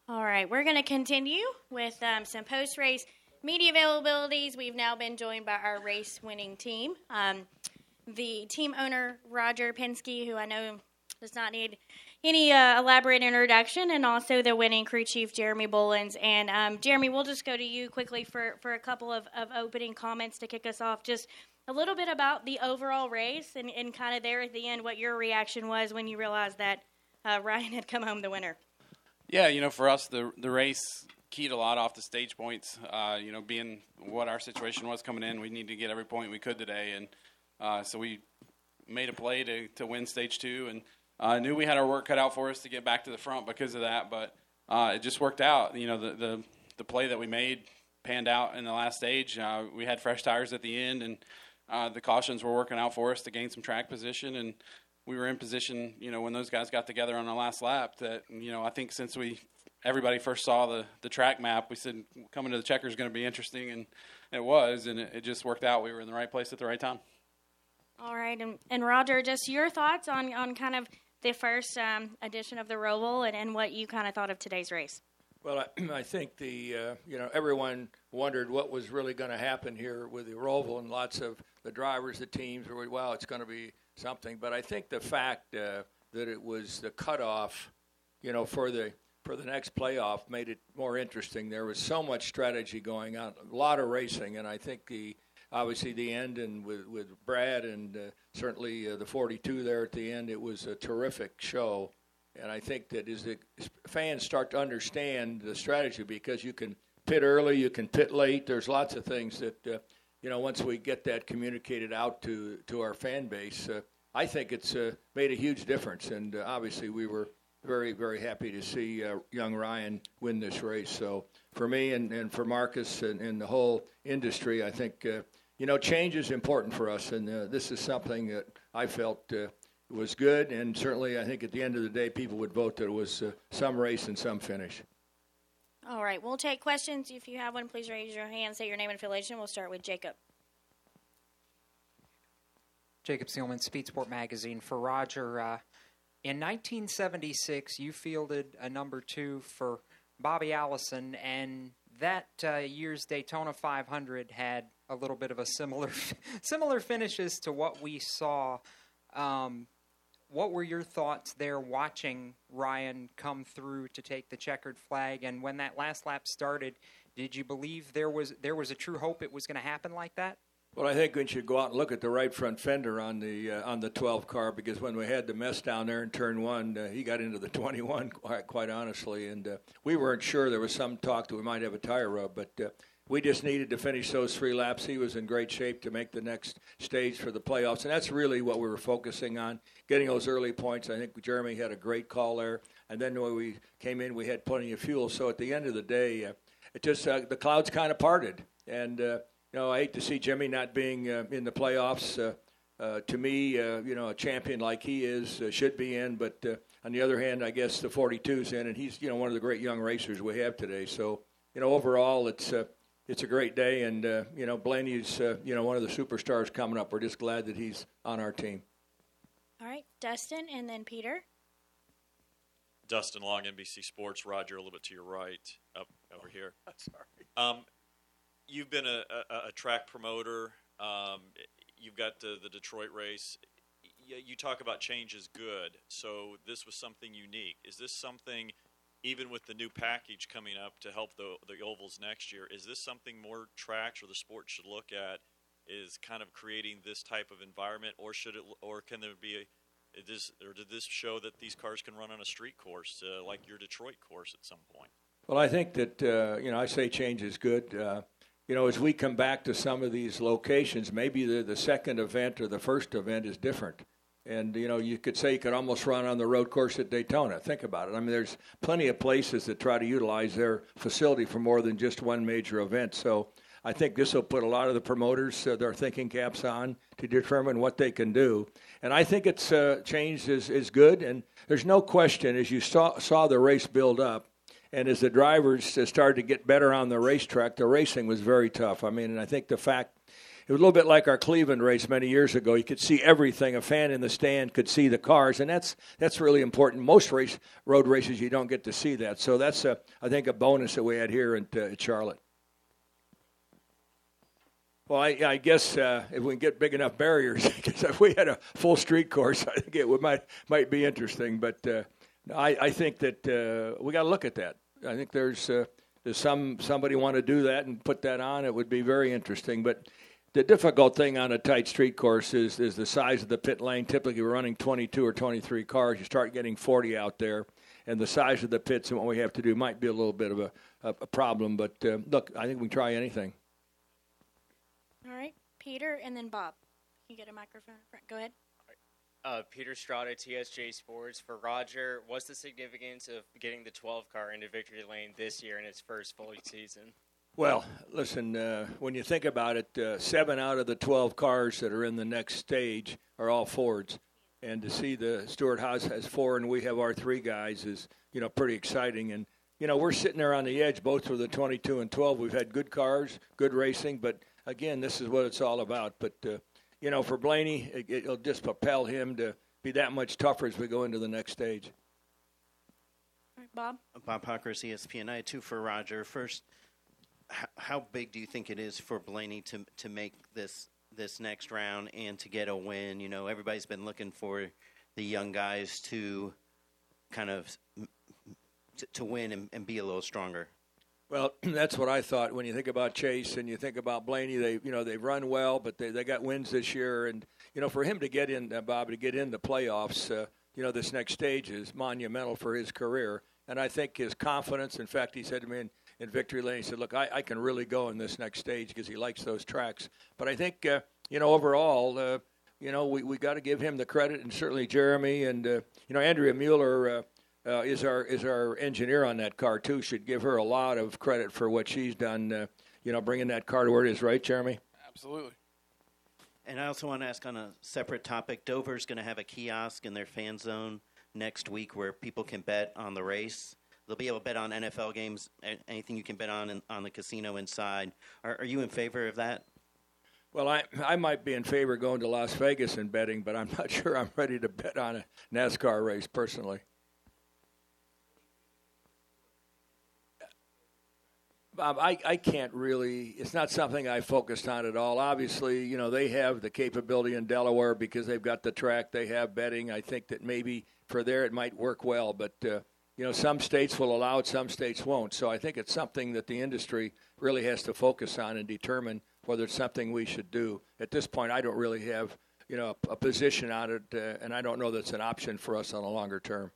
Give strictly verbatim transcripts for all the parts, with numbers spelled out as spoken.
All right, we're going to continue with um, some post-race media availabilities. We've now been joined by our race-winning team. Um, the team owner, Roger Penske, who I know does not need any uh, elaborate introduction, and also the winning crew chief, Jeremy Bolins. And um, Jeremy, we'll just go to you quickly for, for a couple of, of opening comments to kick us off. Just a little bit about the overall race and, and kind of there at the end, what your reaction was when you realized that uh, Ryan had come home the winner. Yeah, you know, for us, the the race keyed a lot off the stage points. Uh, you know, being what our situation was coming in, we needed to get every point we could today, and uh, so we made a play to, to win stage two, and uh, knew we had our work cut out for us to get back to the front because of that. But uh, it just worked out. You know, the, the the play that we made panned out in the last stage. Uh, we had fresh tires at the end, and uh, the cautions were working out for us to gain some track position, and we were in position, you know, when those guys got together on the last lap that, you know, I think since we everybody first saw the, the track map, we said coming to the checker is going to be interesting, and it was, and it, it just worked out. We were in the right place at the right time. All right, and, and Roger, just your thoughts on, on kind of the first um, edition of the Roval and, and what you kind of thought of today's race. Well, I, I think the, uh, you know, everyone wondered what was really going to happen here with the Roval, and lots of the drivers, the teams were, wow, it's going to be something. But I think the fact uh, that it was the cutoff, you know, for the for the next playoff made it more interesting. There was so much strategy going on, a lot of racing, and I think the obviously the end and with, with Brad and uh, certainly uh, the forty-two there at the end, it was a terrific show. And I think that as the fans start to understand the strategy, because you can pit early, you can pit late, there's lots of things that, uh, you know, once we get that communicated out to, to our fan base, uh, I think it's uh, made a huge difference. And uh, obviously we were very, very happy to see uh, young Ryan win this race. So for me and, and for Marcus and, and the whole industry, I think, uh, you know, change is important for us. And uh, this is something that I felt uh, was good. And certainly I think at the end of the day, people would vote that it was uh, some race and some finish. All right, we'll take questions. If you have one, please raise your hand, say your name and affiliation. We'll start with Jacob. Jacob Seelman, Speed Sport Magazine. For Roger, uh, in nineteen seventy-six, you fielded a number two for Bobby Allison, and that uh, year's Daytona five hundred had a little bit of a similar similar finishes to what we saw. Um, what were your thoughts there watching Ryan come through to take the checkered flag? And when that last lap started, did you believe there was there was a true hope it was going to happen like that? Well, I think we should go out and look at the right front fender on the uh, on the twelve car, because when we had the mess down there in turn one, uh, he got into the twenty-one, quite, quite honestly, and uh, we weren't sure. There was some talk that we might have a tire rub, but uh, we just needed to finish those three laps. He was in great shape to make the next stage for the playoffs, and that's really what we were focusing on, getting those early points. I think Jeremy had a great call there, and then when we came in, we had plenty of fuel. So at the end of the day, uh, it just uh, the clouds kind of parted, and uh, you know, I hate to see Jimmy not being uh, in the playoffs. Uh, uh, to me, uh, you know, a champion like he is uh, should be in. But uh, on the other hand, I guess the forty-two's in, and he's, you know, one of the great young racers we have today. So, you know, overall, it's uh, it's a great day. And, uh, you know, Blaney's, uh, you know, one of the superstars coming up. We're just glad that he's on our team. All right, Dustin and then Peter. Dustin Long, N B C Sports. Roger, a little bit to your right, up over here. Sorry. Um, You've been a, a, a track promoter. Um, you've got the, the Detroit race. You, you talk about change is good. So this was something unique. Is this something, even with the new package coming up to help the the ovals next year, is this something more tracks or the sport should look at? Is kind of creating this type of environment, or should it, or can there be a, this, or did this show that these cars can run on a street course uh, like your Detroit course at some point? Well, I think that uh, you know I say change is good. Uh, You know, as we come back to some of these locations, maybe the, the second event or the first event is different. And, you know, you could say you could almost run on the road course at Daytona. Think about it. I mean, there's plenty of places that try to utilize their facility for more than just one major event. So I think this will put a lot of the promoters, uh, their thinking caps on to determine what they can do. And I think it's uh, changed is, is good. And there's no question, as you saw, saw the race build up, and as the drivers started to get better on the racetrack, the racing was very tough. I mean, and I think the fact, it was a little bit like our Cleveland race many years ago. You could see everything. A fan in the stand could see the cars, and that's that's really important. Most race road races, you don't get to see that. So that's, a, I think, a bonus that we had here at, uh, at Charlotte. Well, I, I guess uh, if we can get big enough barriers, because if we had a full street course, I think it would, might might be interesting. But uh, I, I think that uh, we got to look at that. I think there's uh, there's some somebody want to do that and put that on. It would be very interesting. But the difficult thing on a tight street course is is the size of the pit lane. Typically, we're running twenty-two or twenty-three cars. You start getting forty out there, and the size of the pits and what we have to do might be a little bit of a a, a problem. But uh, look, I think we can try anything. All right, Peter, and then Bob. You get a microphone. Go ahead. Uh, Peter Strada, T S J Sports. For Roger, what's the significance of getting the twelve car into victory lane this year in its first full season? Well, listen, uh, when you think about it, uh, seven out of the twelve cars that are in the next stage are all Fords. And to see the Stewart Haas has four and we have our three guys is, you know, pretty exciting. And, you know, we're sitting there on the edge, both for the twenty-two and twelve. We've had good cars, good racing, but, again, this is what it's all about. But, uh, you know, for Blaney, it, it'll just propel him to be that much tougher as we go into the next stage. All right, Bob? Bob Hawkers, E S P N. I had two for Roger. First, h- how big do you think it is for Blaney to to make this this next round and to get a win? You know, everybody's been looking for the young guys to kind of to, to win and, and be a little stronger. Well, that's what I thought when you think about Chase and you think about Blaney. They, you know, they've run well, but they, they got wins this year. And, you know, for him to get in, uh, Bob, to get in the playoffs, uh, you know, this next stage is monumental for his career. And I think his confidence, in fact, he said to me in, in victory lane, he said, look, I, I can really go in this next stage because he likes those tracks. But I think, uh, you know, overall, uh, you know, we, we got to give him the credit, and certainly Jeremy and, uh, you know, Andrea Mueller, uh, Uh, is our is our engineer on that car too? Should give her a lot of credit for what she's done. Uh, you know, bringing that car to where it is, right, Jeremy? Absolutely. And I also want to ask on a separate topic. Dover's going to have a kiosk in their fan zone next week where people can bet on the race. They'll be able to bet on N F L games, anything you can bet on in, on the casino inside. Are, are you in favor of that? Well, I I might be in favor of going to Las Vegas and betting, but I'm not sure I'm ready to bet on a NASCAR race personally. Bob, I, I can't really – it's not something I focused on at all. Obviously, you know, they have the capability in Delaware because they've got the track. They have betting. I think that maybe for there it might work well. But, uh, you know, some states will allow it, some states won't. So I think it's something that the industry really has to focus on and determine whether it's something we should do. At this point, I don't really have, you know, a, a position on it, uh, and I don't know that's an option for us on a longer term.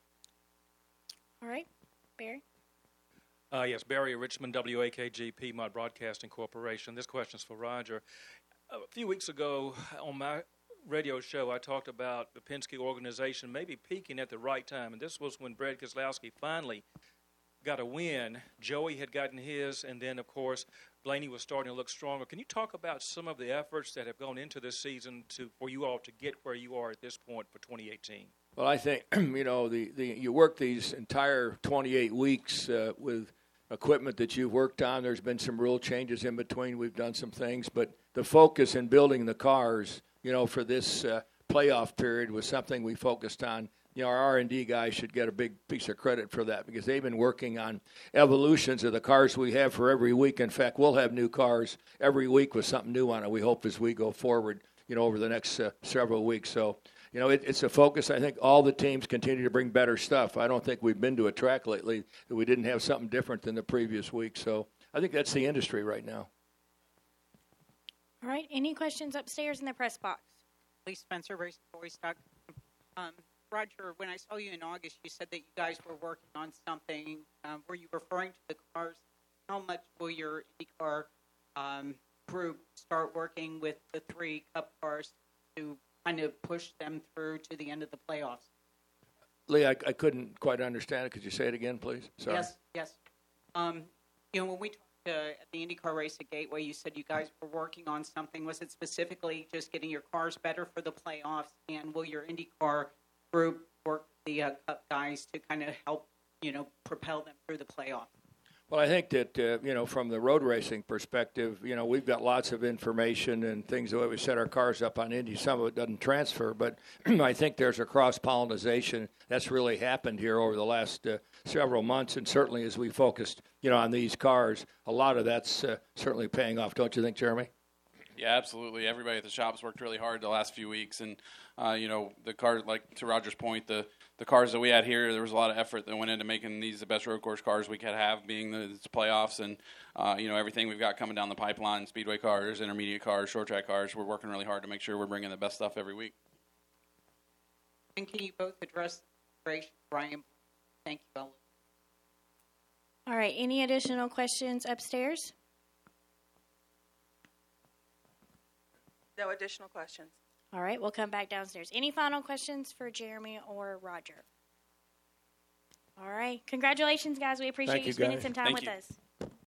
All right, Barry? Uh, yes, Barry Richmond, W A K G, Piedmont Broadcasting Corporation. This question is for Roger. A few weeks ago on my radio show, I talked about the Penske organization maybe peaking at the right time, and this was when Brad Keselowski finally got a win. Joey had gotten his, and then, of course, Blaney was starting to look stronger. Can you talk about some of the efforts that have gone into this season to for you all to get where you are at this point for twenty eighteen? Well, I think, you know, the, the you work these entire twenty-eight weeks uh, with equipment that you've worked on. There's been some rule changes in between. We've done some things. But the focus in building the cars, you know, for this uh, playoff period was something we focused on. You know, our R and D guys should get a big piece of credit for that because they've been working on evolutions of the cars we have for every week. In fact, we'll have new cars every week with something new on it, we hope, as we go forward, you know, over the next uh, several weeks. So, you know, it, it's a focus. I think all the teams continue to bring better stuff. I don't think we've been to a track lately that we didn't have something different than the previous week. So I think that's the industry right now. All right, any questions upstairs in the press box? Lee Spencer, Racing Voice. Um, Roger, when I saw you in August, you said that you guys were working on something. Um, were you referring to the cars? How much will your IndyCar um, group start working with the three Cup cars to kind of push them through to the end of the playoffs? Lee, I, I couldn't quite understand it. Could you say it again, please? Sorry. Yes, yes. Um, you know, when we talked uh, at the IndyCar race at Gateway, you said you guys were working on something. Was it specifically just getting your cars better for the playoffs? And will your IndyCar group work with the uh, Cup guys to kind of help, you know, propel them through the playoffs? Well, I think that, uh, you know, from the road racing perspective, you know, we've got lots of information and things the way we set our cars up on Indy. Some of it doesn't transfer, but I think there's a cross-pollination that's really happened here over the last uh, several months, and certainly as we focused, you know, on these cars, a lot of that's uh, certainly paying off. Don't you think, Jeremy? Yeah, absolutely. Everybody at the shops worked really hard the last few weeks, and uh, you know, the car, like to Roger's point, the the cars that we had here, there was a lot of effort that went into making these the best road course cars we could have, being the playoffs, and uh, you know, everything we've got coming down the pipeline, speedway cars, intermediate cars, short track cars. We're working really hard to make sure we're bringing the best stuff every week. And can you both address the situation, Brian? Thank you, Ellen. All right. Any additional questions upstairs? No additional questions. All right. We'll come back downstairs. Any final questions for Jeremy or Roger? All right. Congratulations, guys. We appreciate Thank you you, spending guys. some time Thank with you. us.